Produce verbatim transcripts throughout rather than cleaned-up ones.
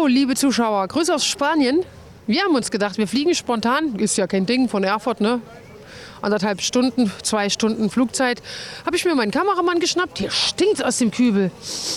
So, liebe Zuschauer, Grüße aus Spanien. Wir haben uns gedacht, wir fliegen spontan. Ist ja kein Ding, von Erfurt, ne? Anderthalb Stunden, zwei Stunden Flugzeit. Habe ich mir meinen Kameramann geschnappt. Hier stinkt aus dem Kübel.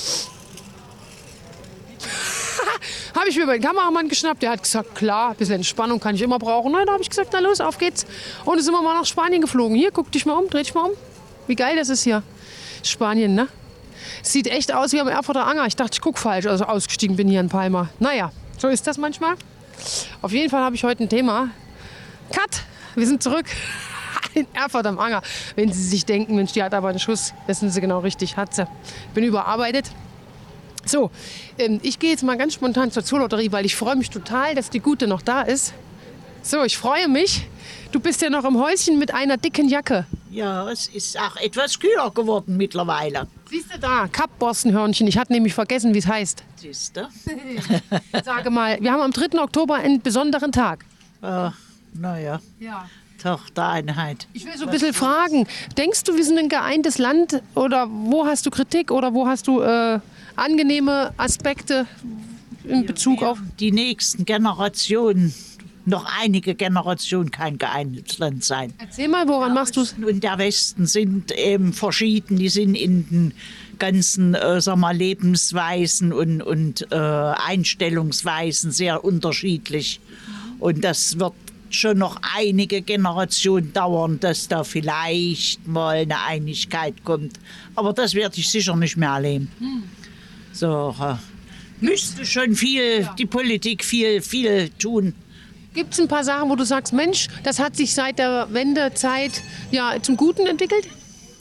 Habe ich mir meinen Kameramann geschnappt. Der hat gesagt, klar, ein bisschen Entspannung kann ich immer brauchen. Na, da habe ich gesagt, na los, auf geht's. Und dann sind wir mal nach Spanien geflogen. Hier, guck dich mal um, dreh dich mal um. Wie geil das ist hier. Spanien, ne? Sieht echt aus wie am Erfurter Anger. Ich dachte, ich gucke falsch, also ausgestiegen bin hier in Palma. Naja, so ist das manchmal. Auf jeden Fall habe ich heute ein Thema. Cut, wir sind zurück in Erfurt am Anger. Wenn Sie sich denken, Mensch, die hat aber einen Schuss, das sind Sie genau richtig, hat sie. Bin überarbeitet. So, ähm, ich gehe jetzt mal ganz spontan zur Zoolotterie, weil ich freue mich total, dass die Gute noch da ist. So, ich freue mich. Du bist ja noch im Häuschen mit einer dicken Jacke. Ja, es ist auch etwas kühler geworden mittlerweile. Siehst du da, Kappborstenhörnchen. Ich hatte nämlich vergessen, wie es heißt. Siehst du? Sage mal, wir haben am dritten Oktober einen besonderen Tag. Äh, naja, Ja. Tag der Einheit. Ich will so ein bisschen fragen, denkst du, wir sind ein geeintes Land oder wo hast du Kritik oder wo hast du äh, angenehme Aspekte in Bezug auf... Die nächsten Generationen, noch einige Generationen kein geeintes Land sein. Erzähl mal, woran machst du es? Und der Westen sind eben verschieden, die sind in den ganzen äh, sag mal, Lebensweisen und, und äh, Einstellungsweisen sehr unterschiedlich. Und das wird schon noch einige Generationen dauern, dass da vielleicht mal eine Einigkeit kommt. Aber das werde ich sicher nicht mehr erleben. Hm. So, äh, müsste schon viel, ja. Die Politik viel, viel tun. Gibt es ein paar Sachen, wo du sagst, Mensch, das hat sich seit der Wendezeit ja, zum Guten entwickelt?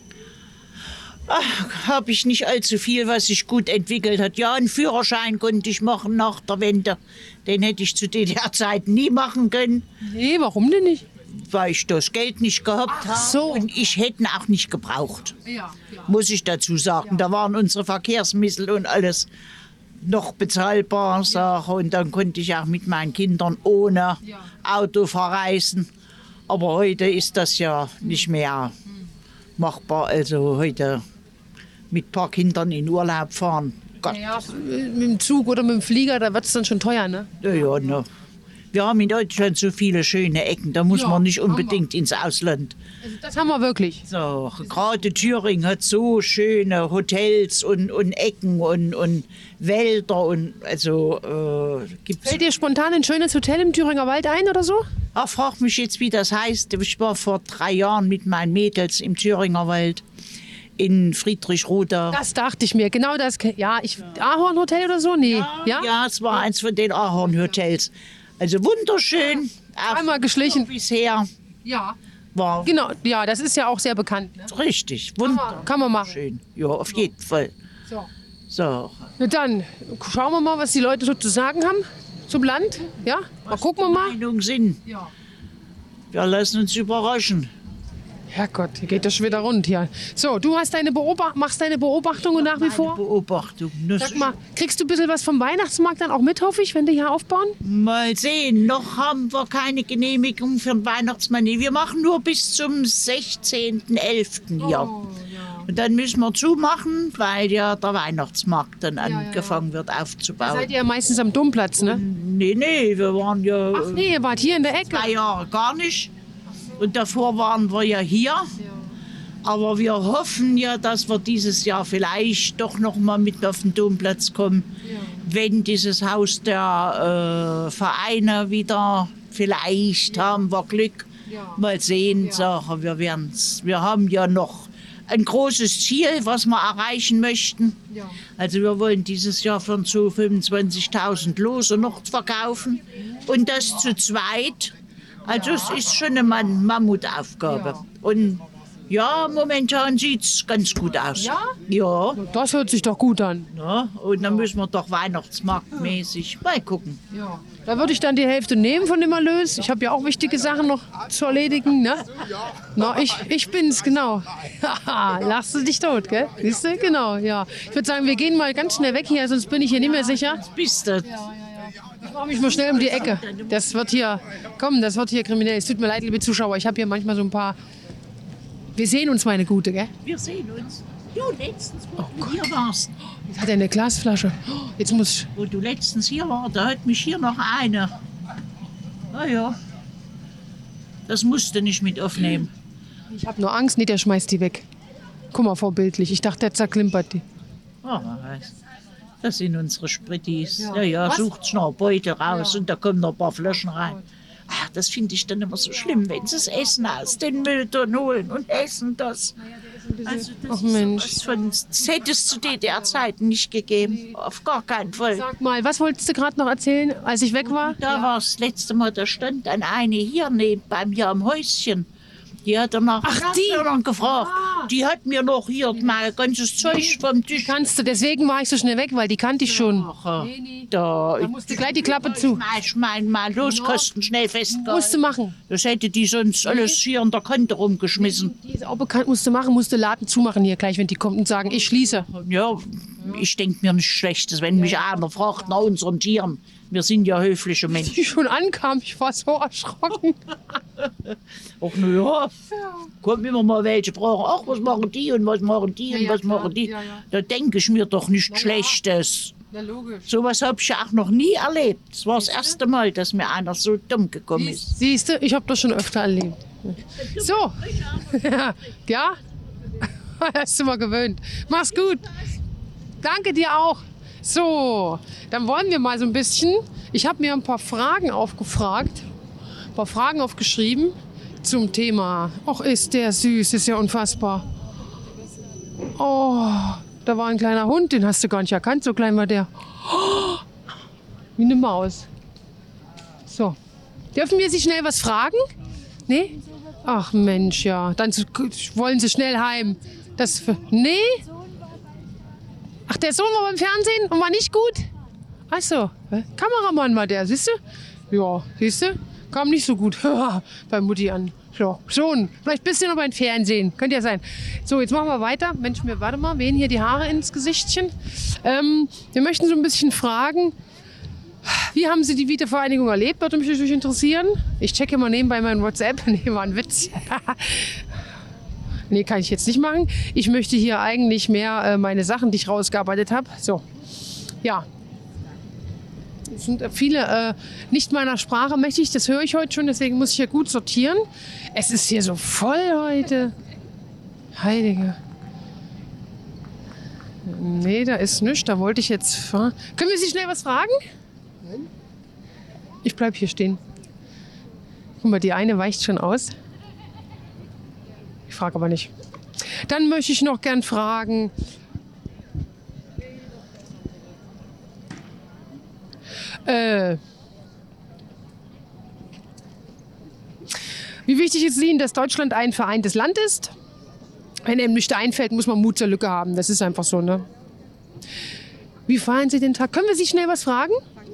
Habe ich nicht allzu viel, was sich gut entwickelt hat. Ja, einen Führerschein konnte ich machen nach der Wende. Den hätte ich zu D D R-Zeiten nie machen können. Nee, warum denn nicht? Weil ich das Geld nicht gehabt habe. So. Und ich hätte ihn auch nicht gebraucht. Ja, ja. Muss ich dazu sagen. Ja. Da waren unsere Verkehrsmittel und alles noch bezahlbar. Ja. Und dann konnte ich auch mit meinen Kindern ohne ja. Auto verreisen. Aber heute ist das ja nicht mehr machbar. Also heute mit ein paar Kindern in Urlaub fahren. Gott. Ja, mit dem Zug oder mit dem Flieger, da wird es dann schon teuer, ne? Ja, ja, ne. Wir haben in Deutschland so viele schöne Ecken, da muss ja, man nicht unbedingt ins Ausland. Also das haben wir wirklich. So, gerade Thüringen hat so schöne Hotels und, und Ecken und, und Wälder und also äh, gibt's. Fällt dir spontan ein schönes Hotel im Thüringer Wald ein oder so? Ach, frag mich jetzt, wie das heißt. Ich war vor drei Jahren mit meinen Mädels im Thüringer Wald in Friedrichroda. Das dachte ich mir, genau das. Ja, ich, Ahornhotel oder so? Nee. Ja, ja? ja, es war eins von den Ahornhotels. Also wunderschön. Ja. Einmal geschlichen. Bisher. Ja. War genau, ja, das ist ja auch sehr bekannt. Ne? Richtig, wunderschön. Kann man machen. Schön. Ja, auf jeden Fall. So. So. Na dann, schauen wir mal, was die Leute so zu sagen haben zum Land. Ja, mal was gucken wir mal. Meinungen sind. Ja. Wir lassen uns überraschen. Herrgott, hier geht das schon wieder rund hier. So, du hast deine Beobacht machst deine Beobachtungen nach wie vor? Beobachtung. Sag mal, kriegst du ein bisschen was vom Weihnachtsmarkt dann auch mit, hoffe ich, wenn die hier aufbauen? Mal sehen, noch haben wir keine Genehmigung für den Weihnachtsmann. Wir machen nur bis zum sechzehnten elften hier. Oh, ja. Und dann müssen wir zumachen, weil ja der Weihnachtsmarkt dann ja, angefangen ja, ja. wird aufzubauen. Da seid ihr ja meistens am Domplatz, ne? Und, nee, nee, wir waren ja... Ach nee, ihr wart hier in der Ecke. Zwei Jahre gar nicht. Und davor waren wir ja hier. Ja. Aber wir hoffen ja, dass wir dieses Jahr vielleicht doch noch mal mit auf den Domplatz kommen, ja. wenn dieses Haus der äh, Vereine wieder, vielleicht ja. haben wir Glück, ja. mal sehen. Ja. Sache, wir werden's. Wir haben ja noch ein großes Ziel, was wir erreichen möchten. Ja. Also wir wollen dieses Jahr für so fünfundzwanzigtausend Lose noch verkaufen und das zu zweit. Also es ist schon eine Mammutaufgabe. Ja. Und ja, momentan sieht es ganz gut aus. Ja? Ja. Das hört sich doch gut an. Ja, und dann müssen wir doch weihnachtsmarktmäßig mal gucken. Ja. Da würde ich dann die Hälfte nehmen von dem Erlös. Ich habe ja auch wichtige Sachen noch zu erledigen. Ne? Na, ich, ich bin's, genau. Lachst du dich tot, gell? Siehst du? Genau, ja. Ich würde sagen, wir gehen mal ganz schnell weg hier, sonst bin ich hier nicht mehr sicher. Bist du? Ja, ja. Ich mache mich mal schnell um die Ecke. Das wird hier, komm, das wird hier kriminell. Es tut mir leid, liebe Zuschauer, ich habe hier manchmal so ein paar... Wir sehen uns, meine Gute, gell? Wir sehen uns. Du letztens, wo du hier warst, Jetzt hat er eine Glasflasche. Oh, jetzt muss ich... wo du letztens hier warst, da hat mich hier noch eine. Na ja, das musst du nicht mit aufnehmen. Ich habe nur Angst, nee, der schmeißt die weg. Guck mal, vorbildlich. Ich dachte, der zerklimpert die. Oh, das sind unsere Sprittis. Ja. Ja, ja, Was? sucht noch einen Beutel raus und da kommen noch ein paar Flaschen rein. Ach, das finde ich dann immer so schlimm, wenn sie das Essen aus den Mülltonnen holen und essen das. Also das Ach ist Mensch. sowas von, das hätte es zu D D R-Zeiten nicht gegeben. Auf gar keinen Fall. Sag mal, was wolltest du gerade noch erzählen, als ich weg war? Da war das letzte Mal, da stand dann eine hier neben bei mir am Häuschen. Die hat danach Ach, die? dann gefragt. Ah. Die hat mir noch hier mein ganzes Zeug vom Tisch. Kannst du, deswegen war ich so schnell weg, weil die kannte ich schon. Ach, da, Da musste gleich die Klappe zu. ich mein, mal los, Kosten schnell festgehalten. Musst du machen. Das hätte die sonst alles hier in der Kante rumgeschmissen. Die ist auch bekannt, musst du machen, musst du Laden zumachen hier gleich, wenn die kommt und sagen, ich schließe. Ja, ich denke mir nichts Schlechtes, wenn mich einer fragt nach unseren Tieren. Wir sind ja höfliche Menschen. Die schon ankam, ich war so erschrocken. Ach na ja, kommen immer mal welche brauchen. Ach, was machen die und was machen die und Ja, ja, was klar. machen die? Ja, ja. Da denke ich mir doch nichts Schlechtes. Na logisch. Sowas habe ich ja auch noch nie erlebt. Es war das erste Mal, dass mir einer so dumm gekommen ist. Siehst du, ich habe das schon öfter erlebt. So. Ja? Hast du mal gewöhnt. Mach's gut. Danke dir auch. So, dann wollen wir mal so ein bisschen. Ich habe mir ein paar Fragen aufgefragt, ein paar Fragen aufgeschrieben zum Thema. Och, ist der süß, ist ja unfassbar. Oh, da war ein kleiner Hund, den hast du gar nicht erkannt, so klein war der. Oh, wie eine Maus. So, dürfen wir Sie schnell was fragen? Nee? Ach Mensch, ja, dann wollen Sie schnell heim. Das, nee? Ach, der Sohn war beim Fernsehen und war nicht gut? Ach so, Kameramann war der, siehst du? Ja, siehst du? Kam nicht so gut bei Mutti an. So, Sohn, vielleicht bist du noch beim Fernsehen. Könnte ja sein. So, jetzt machen wir weiter. Mensch, mir, warte mal, wehen hier die Haare ins Gesichtchen. Ähm, wir möchten so ein bisschen fragen, wie haben Sie die Wiedervereinigung erlebt? Würde mich natürlich interessieren. Ich checke mal nebenbei meinen WhatsApp. Nee, war ein Witz. Nee, kann ich jetzt nicht machen. Ich möchte hier eigentlich mehr äh, meine Sachen, die ich rausgearbeitet habe. So, ja. Es sind viele äh, nicht meiner Sprache mächtig, das höre ich heute schon, deswegen muss ich hier gut sortieren. Es ist hier so voll heute. Heilige. Nee, da ist nichts, da wollte ich jetzt... Fra- Können wir Sie schnell was fragen? Nein. Ich bleib hier stehen. Guck mal, die eine weicht schon aus. Ich frage aber nicht. Dann möchte ich noch gern fragen, äh, wie wichtig ist Ihnen, dass Deutschland ein vereintes Land ist? Wenn einem nichts einfällt, muss man Mut zur Lücke haben. Das ist einfach so, ne? Wie feiern Sie den Tag? Können wir Sie schnell was fragen?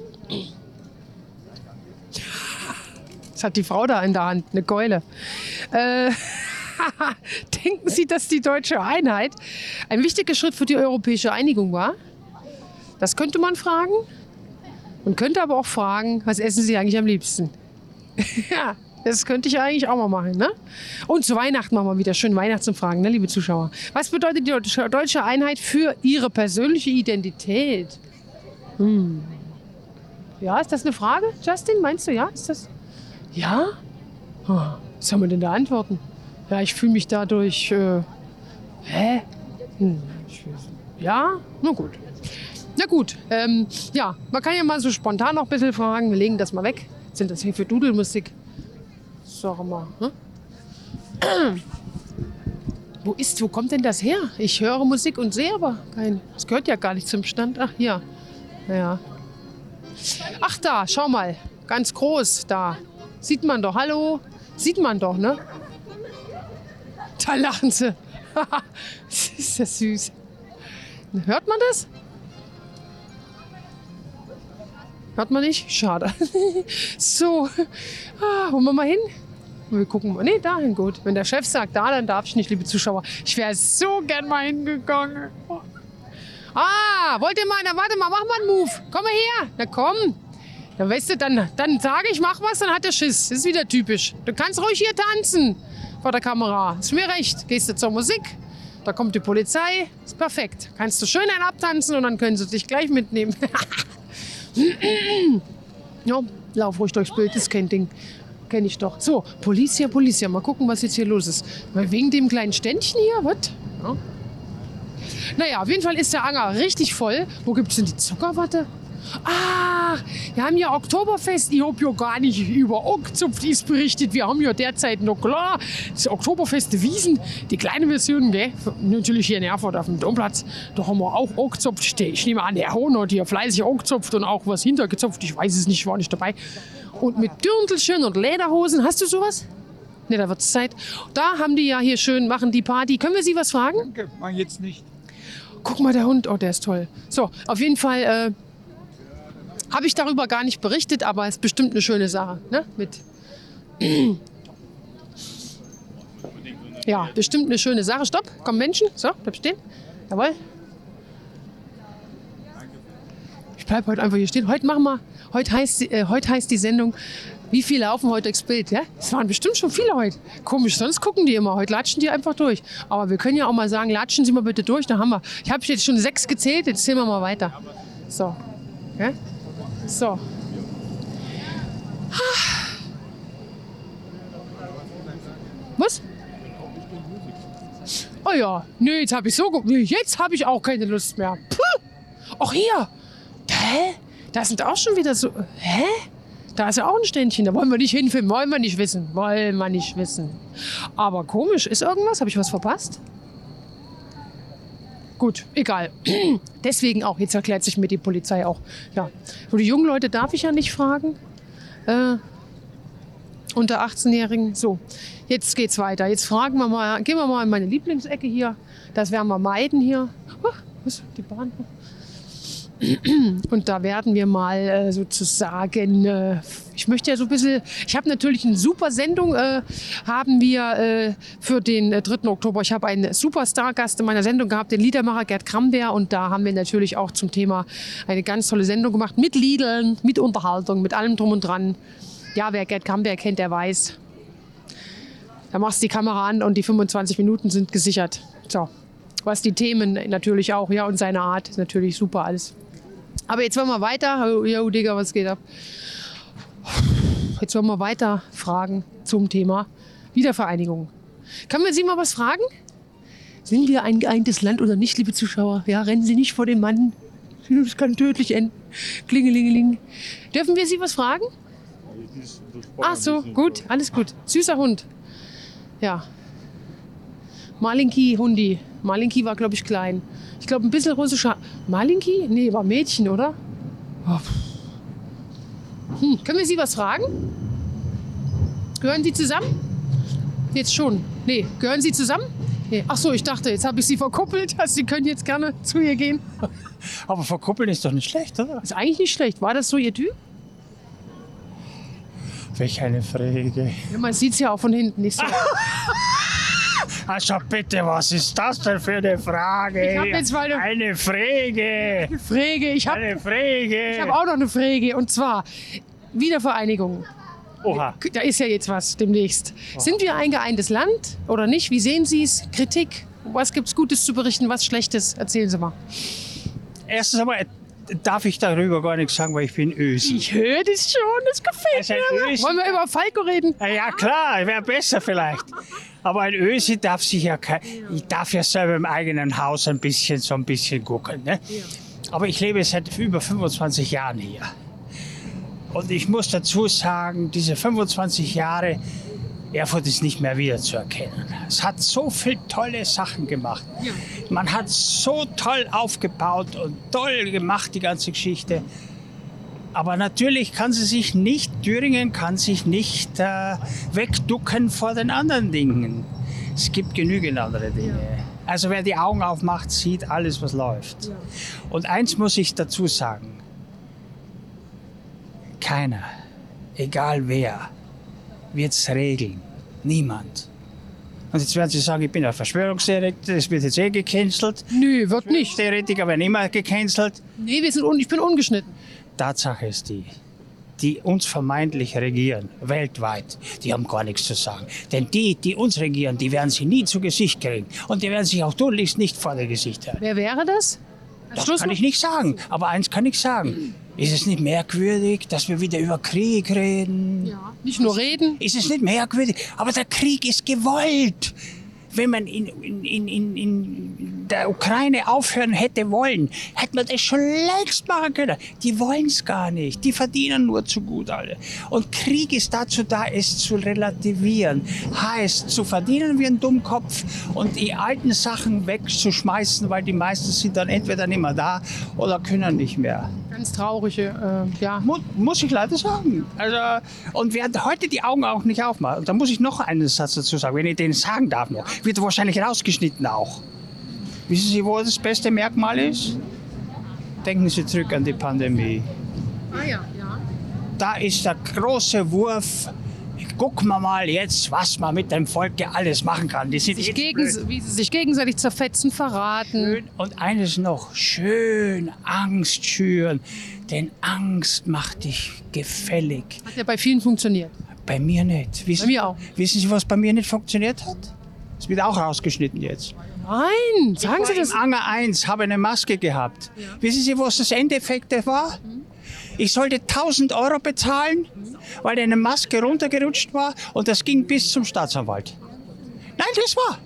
Das hat die Frau da in der Hand, eine Keule. Äh, denken Sie, dass die deutsche Einheit ein wichtiger Schritt für die europäische Einigung war? Das könnte man fragen. Man könnte aber auch fragen, was essen Sie eigentlich am liebsten? Ja, das könnte ich eigentlich auch mal machen, ne? Und zu Weihnachten machen wir wieder schön Weihnachtsumfragen, ne, liebe Zuschauer. Was bedeutet die deutsche Einheit für Ihre persönliche Identität? Hm. Ja, ist das eine Frage, Justin? Meinst du, ja? Ist das... Ja? Oh, was haben wir denn da antworten? Ja, ich fühle mich dadurch... Äh, hä? Hm, ich, ja? Na gut. Na gut, ähm, ja, man kann ja mal so spontan noch ein bisschen fragen. Wir legen das mal weg. Was sind das hier für Dudelmusik? Sag mal. Hm? Wo ist, wo kommt denn das her? Ich höre Musik und sehe aber kein. Das gehört ja gar nicht zum Stand. Ach, hier. Ja. Ach, da, schau mal. Ganz groß, da. Sieht man doch. Hallo? Sieht man doch, ne? Da lachen sie. Das ist ja süß. Hört man das? Hört man nicht? Schade. So, ah, wollen wir mal hin? Wir gucken mal. Nee, dahin, gut. Wenn der Chef sagt, da, dann darf ich nicht, liebe Zuschauer. Ich wäre so gern mal hingegangen. Ah, wollt ihr mal? Na, warte mal, mach mal einen Move. Komm mal her. Na komm. Dann weißt du, dann, dann sage ich, mach was, dann hat der Schiss. Das ist wieder typisch. Du kannst ruhig hier tanzen vor der Kamera. Ist mir recht. Gehst du zur Musik, Da kommt die Polizei, ist perfekt. Kannst du schön einen abtanzen und dann können sie dich gleich mitnehmen. Ja, lauf ruhig durchs Bild, ist kein Ding. Kenne ich doch. So, Policia, Policia, mal gucken, was jetzt hier los ist. Weil wegen dem kleinen Ständchen hier, was? Ja. Naja, auf jeden Fall ist der Anger richtig voll. Wo gibt es denn die Zuckerwatte? Ah, wir haben ja Oktoberfest. Ich habe ja gar nicht über Ockzupftis berichtet. Wir haben ja derzeit noch klar das Oktoberfest der Wiesen, die kleine Version, gell? Natürlich hier in Erfurt auf dem Domplatz. Da haben wir auch Ockzupft. Ich nehme an, der Hohn hat hier fleißig Ockzupft und auch was hintergezupft. Ich weiß es nicht, ich war nicht dabei. Und mit Dirndlchen und Lederhosen. Hast du sowas? Ne, da wird es Zeit. Da haben die ja hier schön, machen die Party. Können wir Sie was fragen? Danke, mach jetzt nicht. Guck mal, der Hund. Oh, der ist toll. So, auf jeden Fall äh, habe ich darüber gar nicht berichtet, aber es ist bestimmt eine schöne Sache. Ne? Mit ja, bestimmt eine schöne Sache. Stopp, kommen Menschen. So, bleib stehen. Jawohl. Ich bleib heute einfach hier stehen. Heute machen wir, heute heißt, äh, heute heißt die Sendung, wie viele laufen heute durchs Bild? Ja? Es waren bestimmt schon viele heute. Komisch, sonst gucken die immer. Heute latschen die einfach durch. Aber wir können ja auch mal sagen, latschen Sie mal bitte durch. Da haben wir. Ich habe jetzt schon sechs gezählt, jetzt zählen wir mal weiter. So. Ja? So. Was? Oh ja, nee, jetzt habe ich so, nee, jetzt habe ich auch keine Lust mehr. Puh. Ach hier. Hä? Da sind auch schon wieder so. Hä? Da ist ja auch ein Ständchen. Da wollen wir nicht hinfilmen, wollen wir nicht wissen, wollen wir nicht wissen. Aber komisch, ist irgendwas? Habe ich was verpasst? Gut, egal. Deswegen auch, jetzt erklärt sich mir die Polizei auch. Ja. Für die jungen Leute darf ich ja nicht fragen. Äh, unter achtzehnjährigen. So, jetzt geht's weiter. Jetzt fragen wir mal, gehen wir mal in meine Lieblingsecke hier. Das werden wir meiden hier. Oh, was? Die Bahn. Und da werden wir mal äh, sozusagen, äh, ich möchte ja so ein bisschen, ich habe natürlich eine super Sendung, äh, haben wir äh, für den äh, dritten Oktober. Ich habe einen Superstar-Gast in meiner Sendung gehabt, den Liedermacher Gerd Kramberg. Und da haben wir natürlich auch zum Thema eine ganz tolle Sendung gemacht mit Liedern, mit Unterhaltung, mit allem drum und dran. Ja, wer Gerd Kramberg kennt, der weiß. Da machst du die Kamera an und die fünfundzwanzig Minuten sind gesichert. So, was die Themen natürlich auch, ja, und seine Art ist natürlich super alles. Aber jetzt wollen wir weiter. Jo, Digga, was geht ab? Jetzt wollen wir weiter fragen zum Thema Wiedervereinigung. Können wir Sie mal was fragen? Sind wir ein geeintes Land oder nicht, liebe Zuschauer? Ja, rennen Sie nicht vor dem Mann. Das kann tödlich enden. Klingelingeling. Dürfen wir Sie was fragen? Ach so, gut, alles gut. Süßer Hund. Ja. Malinki, Hundi. Malinki war, glaube ich, klein. Ich glaube, ein bisschen russischer. Malinki? Nee, war Mädchen, oder? Oh. Hm, können wir Sie was fragen? Gehören Sie zusammen? Jetzt schon. Nee, gehören Sie zusammen? Nee. Ach so, ich dachte, jetzt habe ich Sie verkuppelt. Also Sie können jetzt gerne zu ihr gehen. Aber verkuppeln ist doch nicht schlecht, oder? Ist eigentlich nicht schlecht. War das so Ihr Typ? Welch eine Frage. Ja, man sieht es ja auch von hinten nicht so. Also bitte, was ist das denn für eine Frage? Ich hab jetzt mal eine- eine Frage. Frage, ich habe Eine Frage. ich hab auch noch eine Frage. Und zwar Wiedervereinigung. Oha. Da ist ja jetzt was demnächst. Sind wir ein geeintes Land oder nicht? Wie sehen Sie es? Kritik? Was gibt es Gutes zu berichten, was Schlechtes? Erzählen Sie mal. Erstens einmal darf ich darüber gar nichts sagen, weil ich bin Ösi. Ich höre das schon, das gefällt Also ein mir. Ösi- Wollen wir über Falco reden? Na ja, klar, wäre besser vielleicht. Aber ein Ösi darf sich ja kein, ich darf ja selber im eigenen Haus ein bisschen, so ein bisschen gucken. Ne? Aber ich lebe seit über fünfundzwanzig Jahren hier. Und ich muss dazu sagen, diese fünfundzwanzig Jahre, Erfurt ist nicht mehr wiederzuerkennen. Es hat so viele tolle Sachen gemacht. Man hat so toll aufgebaut und toll gemacht, die ganze Geschichte. Aber natürlich kann sie sich nicht, Thüringen kann sich nicht äh, wegducken vor den anderen Dingen. Es gibt genügend andere Dinge. Also wer die Augen aufmacht, sieht alles, was läuft. Und eins muss ich dazu sagen. Keiner, egal wer, wird es regeln. Niemand. Und jetzt werden Sie sagen, ich bin ein Verschwörungstheoretiker, das wird jetzt eh gecancelt. Nö, wird nicht. Theoretiker werden immer gecancelt. Nee, wir sind un ich bin ungeschnitten. Tatsache ist die, die uns vermeintlich regieren, weltweit, die haben gar nichts zu sagen. Denn die, die uns regieren, die werden sie nie zu Gesicht kriegen. Und die werden sich auch tunlichst nicht vor der Gesicht haben. Wer wäre das? Das kann ich nicht sagen. Aber eins kann ich sagen. Ist es nicht merkwürdig, dass wir wieder über Krieg reden? Ja. Nicht nur reden. Ist es nicht merkwürdig? Aber der Krieg ist gewollt. Wenn man in, in, in, in der Ukraine aufhören hätte wollen, hätte man das schon längst machen können. Die wollen es gar nicht. Die verdienen nur zu gut alle. Und Krieg ist dazu da, es zu relativieren. Heißt, zu verdienen wie ein Dummkopf und die alten Sachen wegzuschmeißen, weil die meisten sind dann entweder nicht mehr da oder können nicht mehr. Ganz traurige, äh, ja. Mu muss ich leider sagen. Also, und wer heute die Augen auch nicht aufmacht, da muss ich noch einen Satz dazu sagen, wenn ich den sagen darf noch, wird wahrscheinlich rausgeschnitten auch. Wissen Sie, wo das beste Merkmal ist? Denken Sie zurück an die Pandemie. Ah ja, ja. Da ist der große Wurf. Gucken wir mal jetzt, was man mit dem Volk ja alles machen kann. Die sind Sich gegen, wie sie sich gegenseitig zerfetzen, verraten. schön. Und eines noch, schön Angst schüren. Denn Angst macht dich gefällig. Hat ja bei vielen funktioniert. Bei mir nicht. Wissen, Bei mir auch. Wissen Sie, was bei mir nicht funktioniert hat? Das wird auch rausgeschnitten jetzt. Nein, sagen ich Sie war das. im Anger eins, habe eine Maske gehabt. Ja. Wissen Sie, was das Endeffekt war? Ich sollte tausend Euro bezahlen, weil eine Maske runtergerutscht war und das ging bis zum Staatsanwalt. Nein, das war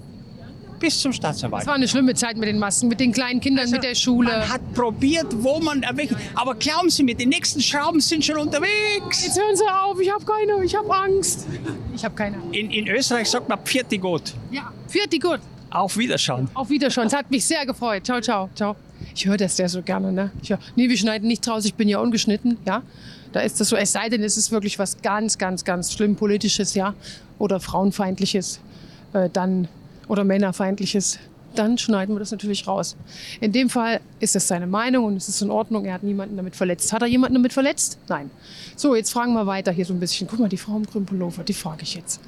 bis zum Staatsanwalt. Es war eine schlimme Zeit mit den Masken, mit den kleinen Kindern, mit der Schule. Man hat probiert, wo man erweckt. Aber glauben Sie mir, die nächsten Schrauben sind schon unterwegs. Jetzt hören Sie auf, ich habe keine, ich habe Angst. Ich habe keine. In, in Österreich sagt man Pfiat gut. Ja, vierte gut. Auf Wiederschauen. Auf Wiederschauen. Es hat mich sehr gefreut. Ciao, ciao, ciao. Ich höre das ja so gerne, ne? Ich hör, nee, wir schneiden nicht raus, ich bin ja ungeschnitten, ja? Da ist das so, es sei denn, es ist wirklich was ganz, ganz, ganz schlimm Politisches, ja? Oder Frauenfeindliches, äh, dann, oder Männerfeindliches, dann schneiden wir das natürlich raus. In dem Fall ist es seine Meinung und es ist in Ordnung, er hat niemanden damit verletzt. Hat er jemanden damit verletzt? Nein. So, jetzt fragen wir weiter hier so ein bisschen. Guck mal, die Frau im grünen Pullover, die frage ich jetzt.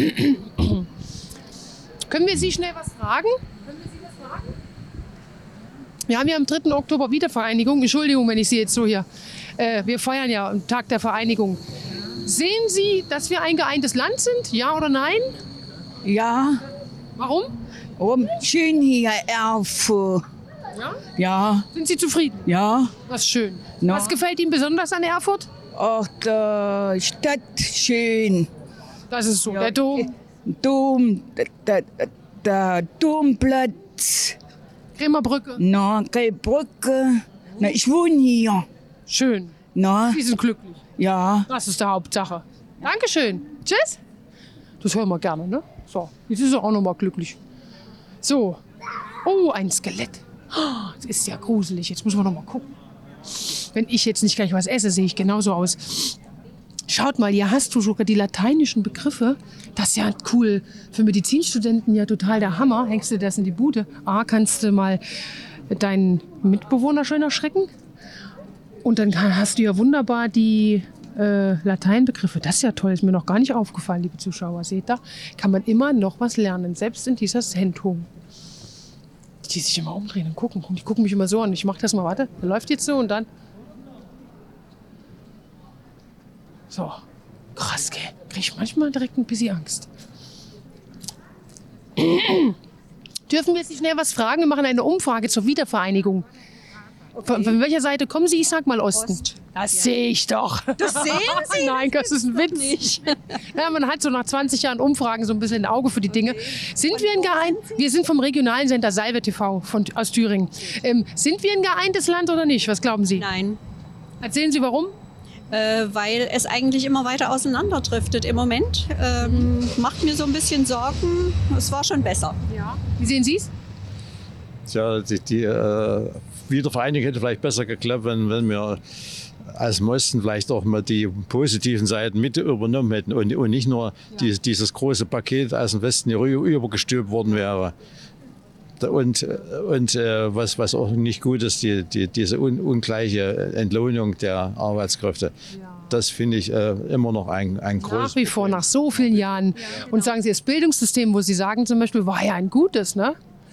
Können wir Sie schnell was fragen? Können wir Sie was fragen? Wir haben ja am dritten Oktober Wiedervereinigung. Entschuldigung, wenn ich Sie jetzt so hier... Äh, wir feiern ja am Tag der Vereinigung. Sehen Sie, dass wir ein geeintes Land sind? Ja oder nein? Ja, Warum? oh, schön hier, Erfurt. Ja? Ja, Sind Sie zufrieden? ja. Das ist schön. Na. Was gefällt Ihnen besonders an Erfurt? Auch die Stadt schön. Das ist so. Der Dom, Dom, der, der, der Domplatz, Bremer Brücke. na, Brücke. Na, ich wohne hier. Schön. Na, Sie sind glücklich. ja. Das ist die Hauptsache. Dankeschön. Tschüss. Das hören wir gerne, ne? So, jetzt ist er auch noch mal glücklich. So. Oh, ein Skelett. Oh, das ist ja gruselig. Jetzt müssen wir noch mal gucken. Wenn ich jetzt nicht gleich was esse, sehe ich genauso aus. Schaut mal, hier hast du sogar die lateinischen Begriffe. Das ist ja cool. Für Medizinstudenten ja total der Hammer. Hängst du das in die Bude? A, kannst du mal deinen Mitbewohner schön erschrecken. Und dann kann- hast du ja wunderbar die äh, Lateinbegriffe. Das ist ja toll, ist mir noch gar nicht aufgefallen, liebe Zuschauer. Seht ihr? Kann man immer noch was lernen, selbst in dieser Sendung. Die sich immer umdrehen und gucken. Und die gucken mich immer so an. Ich mach das mal, warte. Der läuft jetzt so und dann... So. Krass, gell? Krieg ich manchmal direkt ein bisschen Angst. Dürfen wir jetzt nicht schnell was fragen? Wir machen eine Umfrage zur Wiedervereinigung. Von, von welcher Seite kommen Sie? Ich sag mal Osten. Das sehe ich doch. Das sehen Sie? Nein, das ist ein Witz. Nicht. Ja, man hat so nach zwanzig Jahren Umfragen so ein bisschen ein Auge für die Dinge. Sind wir ein geeint? Wir sind vom regionalen Sender Salve T V von, aus Thüringen. Ähm, sind wir ein geeintes Land oder nicht? Was glauben Sie? Nein, Erzählen Sie warum? äh, weil es eigentlich immer weiter auseinanderdriftet. Im Moment ähm, macht mir so ein bisschen Sorgen. Es war schon besser. Ja. Wie sehen Sie es? Tja, die, die äh, Wiedervereinigung hätte vielleicht besser geklappt, wenn, wenn wir als Mosten vielleicht auch mal die positiven Seiten mit übernommen hätten und, und nicht nur die, dieses große Paket aus dem Westen hier rü- übergestülpt worden wäre. Da- Und, und äh, was, was auch nicht gut ist, die, die, diese un, ungleiche Entlohnung der Arbeitskräfte. Das finde ich äh, immer noch ein, ein großes Nach wie vor, nach so vielen Jahren. Und sagen Sie, das Bildungssystem, wo Sie sagen zum Beispiel, war ja ein gutes, ne?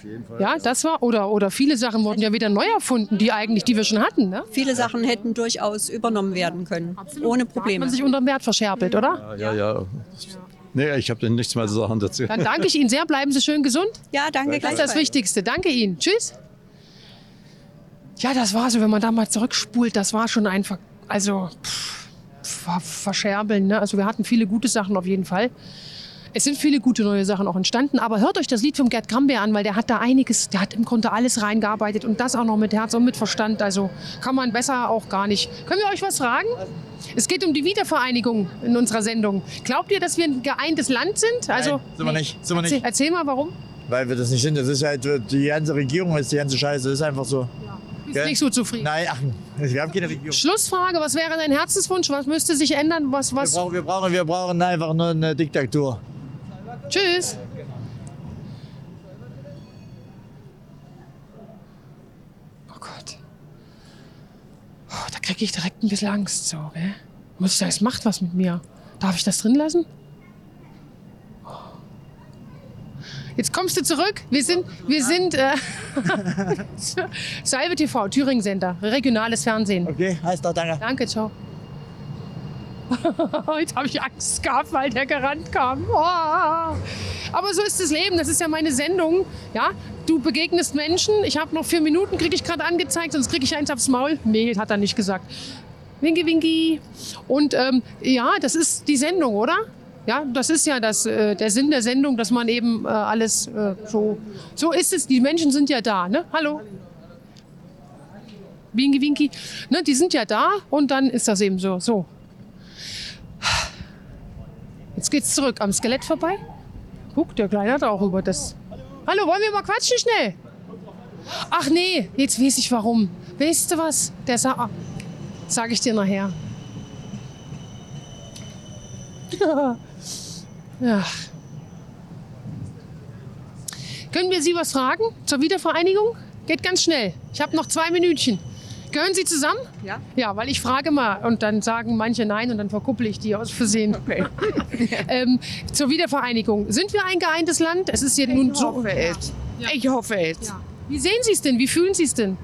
jeden Fall. Ja, das war, oder, oder viele Sachen wurden ja wieder neu erfunden, die eigentlich, die wir schon hatten. Ne? Viele Sachen hätten durchaus übernommen werden können, ohne Da hat Probleme. man sich unter den Wert verscherbelt, oder? Ja, ja. ja. Nee, ich habe dann nichts mehr zu sagen dazu. Dann danke ich Ihnen sehr, bleiben Sie schön gesund. Ja, danke. Das ist das Wichtigste. Danke Ihnen. Tschüss. Ja, das war so, wenn man da mal zurückspult, das war schon einfach, also pff, ver verscherbeln. Ne? Also wir hatten viele gute Sachen auf jeden Fall. Es sind viele gute neue Sachen auch entstanden, aber hört euch das Lied von Gerd Krambeer an, weil der hat da einiges, der hat im Grunde alles reingearbeitet und das auch noch mit Herz und mit Verstand. Also kann man besser auch gar nicht. Können wir euch was fragen? Es geht um die Wiedervereinigung in unserer Sendung. Glaubt ihr, dass wir ein geeintes Land sind? Also, Nein, sind wir nicht. Sind wir nicht. Erzähl, erzähl mal, warum? Weil wir das nicht sind. Das ist halt, die ganze Regierung ist die ganze Scheiße. Das ist einfach so. Bist Gell? nicht so zufrieden. Nein, ach, wir haben keine Regierung. Schlussfrage, was wäre dein Herzenswunsch? Was müsste sich ändern? Was, Wir was? brauchen, wir, brauchen, wir brauchen einfach nur eine Diktatur. Tschüss. Oh Gott. Oh, da kriege ich direkt ein bisschen Angst. So, gell? Muss ich sagen, es macht was mit mir. Darf ich das drin lassen? Oh. Jetzt kommst du zurück. Wir sind, wir sind äh, Salve T V, Thüringen-Sender, regionales Fernsehen. Okay, heißt doch, danke. Danke, ciao. Jetzt habe ich Angst gehabt, weil der gerannt kam. Oh. Aber so ist das Leben, das ist ja meine Sendung. Ja? Du begegnest Menschen, ich habe noch vier Minuten, kriege ich gerade angezeigt, sonst kriege ich eins aufs Maul. Nee, hat er nicht gesagt. Winky, winky. Und ähm, ja, das ist die Sendung, oder? Ja, das ist ja das, äh, der Sinn der Sendung, dass man eben äh, alles äh, so... So ist es, die Menschen sind ja da, ne? Hallo? Winky, winky. Ne, die sind ja da und dann ist das eben so. So. Jetzt geht's zurück am Skelett vorbei. Guck, der Kleine hat auch über das... Hallo, wollen wir mal quatschen schnell? Ach nee, jetzt weiß ich warum. Weißt du was? Der sa sag ich dir nachher. Ja. Können wir Sie was fragen zur Wiedervereinigung? Geht ganz schnell. Ich habe noch zwei Minütchen. Gehören Sie zusammen? Ja. Ja, weil ich frage mal und dann sagen manche nein und dann verkuppel ich die aus Versehen. Okay. ähm, zur Wiedervereinigung. Sind wir ein geeintes Land? Es ist ja nun Ich so. hoffe es. Ich hoffe es. Ja. Wie sehen Sie es denn? Wie fühlen Sie es denn?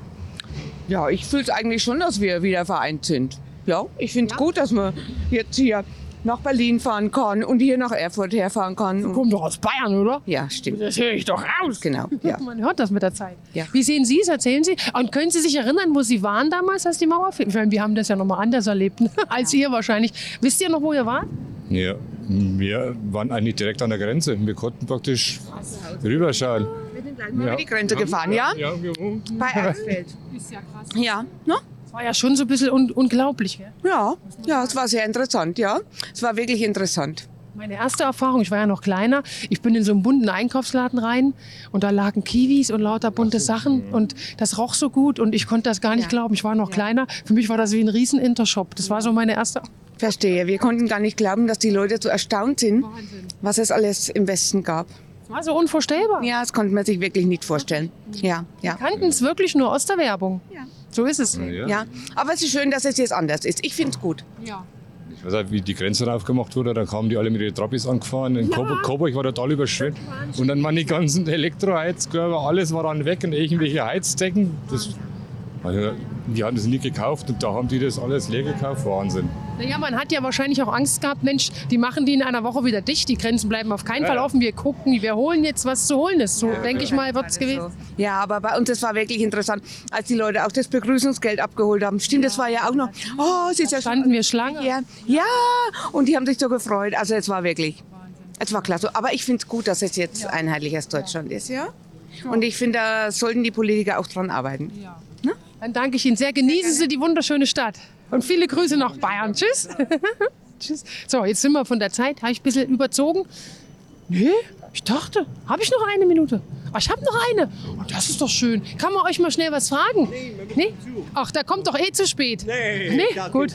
Ja, ich fühle es eigentlich schon, dass wir wieder vereint sind. Ja, ich finde es gut, dass man jetzt hier nach Berlin fahren kann und hier nach Erfurt herfahren kann. Und Kommt doch aus Bayern, oder? ja, stimmt. Das höre ich doch raus. Genau. Ja. Man hört das mit der Zeit. Ja. Wie sehen Sie es? Erzählen Sie. Und können Sie sich erinnern, wo Sie waren damals, als die Mauer fiel? Ich meine, wir haben das ja noch mal anders erlebt als ihr wahrscheinlich. Wisst ihr noch, wo ihr wart? Ja, wir waren eigentlich direkt an der Grenze. Wir konnten praktisch rüberschauen. Mal über die Grenze gefahren, ja? Ja, gewohnt. Bei Erzfeld. Ist ja krass. Ja, ne? Das war ja schon so ein bisschen un unglaublich. Gell? Ja, ja, es war sehr interessant, ja. Es war wirklich interessant. Meine erste Erfahrung, ich war ja noch kleiner, ich bin in so einen bunten Einkaufsladen rein und da lagen Kiwis und lauter bunte Sachen und das roch so gut und ich konnte das gar nicht Ja. glauben. Ich war noch kleiner, für mich war das wie ein riesen Intershop. Das war so meine erste. Verstehe. Wir konnten gar nicht glauben, dass die Leute so erstaunt sind, was es alles im Westen gab. Das war so unvorstellbar. Ja, das konnte man sich wirklich nicht vorstellen. Ja, ja. Wir kannten es wirklich nur aus der Werbung. Ja. So ist es. Ja, aber es ist schön, dass es jetzt anders ist. Ich finde es gut. Ja. Ich weiß auch, wie die Grenze dann aufgemacht wurde, da kamen die alle mit ihren Trappis angefahren. In Coburg, Coburg war total überschwemmt. Und dann waren die ganzen Elektroheizkörper, alles war dann weg und irgendwelche Heizdecken. Das, also, die hatten das nie gekauft und da haben die das alles leer gekauft. Wahnsinn. Naja, man hat ja wahrscheinlich auch Angst gehabt, Mensch, die machen die in einer Woche wieder dicht, die Grenzen bleiben auf keinen Ja, Fall ja. offen, wir gucken, wir holen jetzt, was zu holen ist. So denke ich mal, wird es gewesen. Ja, aber bei uns, das war wirklich interessant, als die Leute auch das Begrüßungsgeld abgeholt haben. Stimmt, das war ja auch noch, oh, es ist ja Standen wir Schlange. Ja, ja, und die haben sich so gefreut. Also es war wirklich, es war klasse. Aber ich finde es gut, dass es jetzt einheitliches Deutschland ist, ja. Und ich finde, da sollten die Politiker auch dran arbeiten. Dann danke ich Ihnen sehr. Genießen Sie die wunderschöne Stadt. Und viele Grüße nach Bayern. Tschüss. Tschüss. So, jetzt sind wir von der Zeit. Habe ich ein bisschen überzogen? Nee, ich dachte, habe ich noch eine Minute? Ach, ich habe noch eine. Oh, das ist doch schön. Kann man euch mal schnell was fragen? Nee? Ach, da kommt doch eh zu spät. Nee, nee? Gut.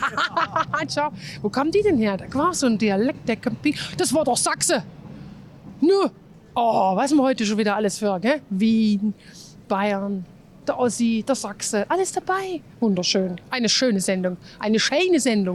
Ciao. Wo kam die denn her? Da war so ein Dialekt, der Camping. Das war doch Sachse. Nö. Oh, was haben wir heute schon wieder alles für? Gell? Wien, Bayern, der Ossi, der Sachse, alles dabei. Wunderschön. Eine schöne Sendung. Eine schöne Sendung.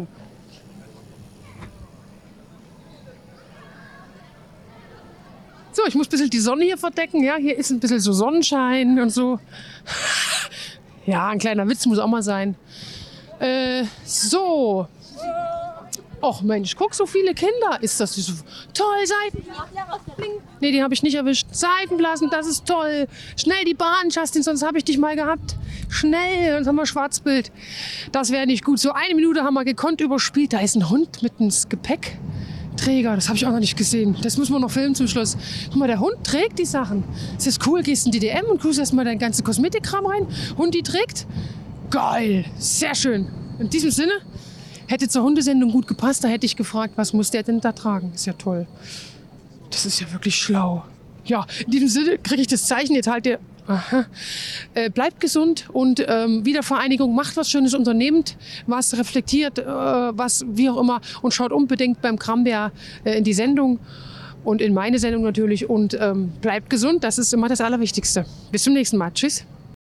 So, ich muss ein bisschen die Sonne hier verdecken. Ja, hier ist ein bisschen so Sonnenschein und so. Ja, ein kleiner Witz muss auch mal sein. Äh, so. Och Mensch, guck, so viele Kinder. Ist das so toll, Seifenblasen. Nee, die habe ich nicht erwischt. Seifenblasen, das ist toll. Schnell die Bahn, Justin, sonst habe ich dich mal gehabt. Schnell, sonst haben wir Schwarzbild. Das wäre nicht gut. So eine Minute haben wir gekonnt überspielt. Da ist ein Hund mit einem Gepäckträger. Das habe ich auch noch nicht gesehen. Das müssen wir noch filmen zum Schluss. Guck mal, der Hund trägt die Sachen. Das ist cool. Gehst in die D M und guckst erstmal dein ganze Kosmetikkram rein. Hund, die trägt. Geil. Sehr schön. In diesem Sinne, hätte zur Hundesendung gut gepasst, da hätte ich gefragt, was muss der denn da tragen? Ist ja toll. Das ist ja wirklich schlau. Ja, in diesem Sinne kriege ich das Zeichen, jetzt halt ihr. Aha. Äh, bleibt gesund und ähm, Wiedervereinigung, macht was Schönes, unternehmt was, reflektiert äh, was, wie auch immer und schaut unbedingt beim Krambär äh, in die Sendung und in meine Sendung natürlich und ähm, bleibt gesund, das ist immer das Allerwichtigste. Bis zum nächsten Mal. Tschüss.